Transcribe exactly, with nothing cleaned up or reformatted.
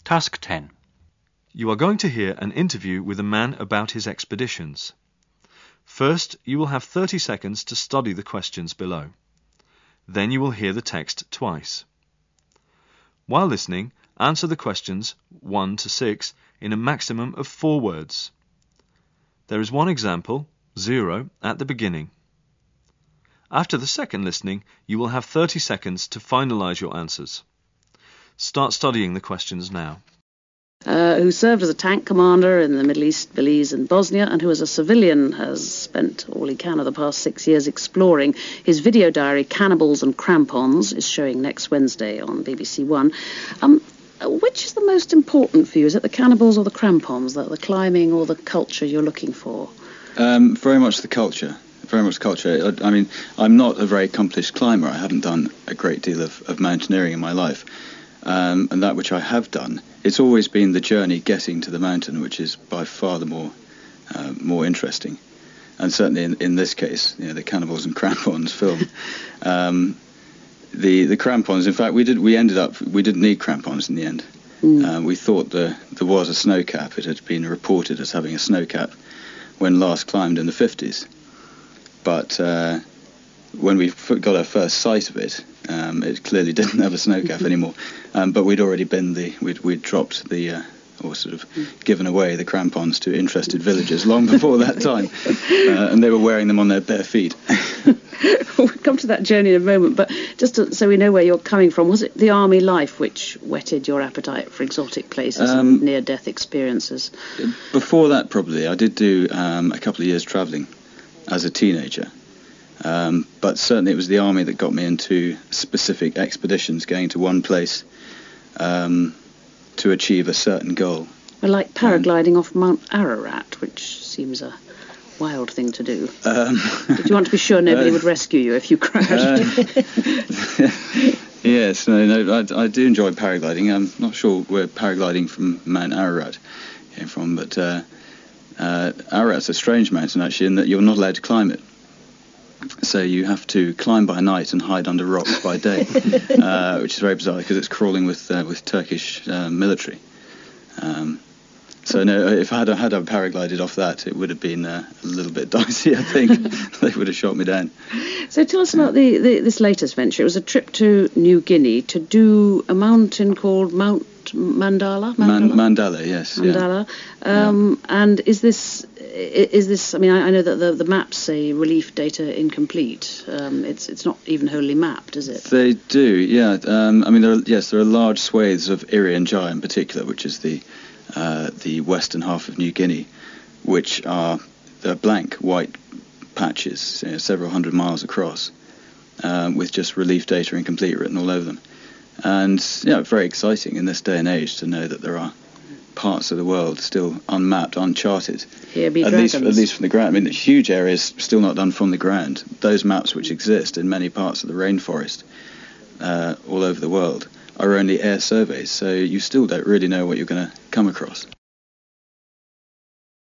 Task ten. You are going to hear an interview with a man about his expeditions. First, you will have thirty seconds to study the questions below. Then you will hear the text twice. While listening, answer the questions one to six in a maximum of four words. There is one example, zero, at the beginning. After the second listening, you will have thirty seconds to finalize your answers. Start studying the questions now. Uh, who served as a tank commander in the Middle East, Belize and Bosnia, and who as a civilian has spent all he can of the past six years exploring. His video diary, Cannibals and Crampons, is showing next Wednesday on B B C One. Um, which is the most important for you? Is it the cannibals or the crampons, the, the climbing or the culture you're looking for? Um, very much the culture. Very much culture. I, I mean, I'm not a very accomplished climber. I haven't done a great deal of, of mountaineering in my life. Um, and that which I have done, it's always been the journey getting to the mountain, which is by far the more uh, more interesting. And certainly in, in this case, you know, the Cannibals and Crampons film, um, the the crampons. In fact, we did we ended up we didn't need crampons in the end. Mm. Uh, we thought the, there was a snow cap. It had been reported as having a snow cap when last climbed in the fifties, but uh, when we got our first sight of it, um, it clearly didn't have a snow cap anymore. Um, but we'd already been the we'd we'd dropped the uh, or sort of given away the crampons to interested villagers long before that time, uh, and they were wearing them on their bare feet. We'll come to that journey in a moment, but just to, so we know where you're coming from, was it the army life which whetted your appetite for exotic places um, and near-death experiences? Before that, probably. I did do um, a couple of years travelling as a teenager. Um, but certainly it was the army that got me into specific expeditions, going to one place um, to achieve a certain goal. Well, like paragliding um, off Mount Ararat, which seems a wild thing to do. Um, Did you want to be sure nobody uh, would rescue you if you crashed? Uh, yes, no, no, I, I do enjoy paragliding. I'm not sure where paragliding from Mount Ararat came from, but uh, uh, Ararat's a strange mountain, actually, in that you're not allowed to climb it. So you have to climb by night and hide under rocks by day, uh, which is very bizarre because it's crawling with uh, with Turkish uh, military. Um, so no, if I had had I paraglided off that, it would have been uh, a little bit dicey. I think they would have shot me down. So tell us about the, the this latest venture. It was a trip to New Guinea to do a mountain called Mount Mandala. Mandala, Man, Mandala yes. Mandala. Yeah. Um, yeah. And is this is this? I mean, I, I know that the, the maps say relief data incomplete. Um, it's it's not even wholly mapped, is it? They do, yeah. Um, I mean, there are, yes, there are large swathes of Irian Jaya in particular, which is the uh, the western half of New Guinea, which are they're blank white patches, you know, several hundred miles across, um, with just relief data incomplete written all over them. And yeah, very exciting in this day and age to know that there are parts of the world still unmapped, uncharted. Here be at dragons. least, at least from the ground. I mean, huge areas still not done from the ground. Those maps which exist in many parts of the rainforest, uh, all over the world, are only air surveys. So you still don't really know what you're going to come across.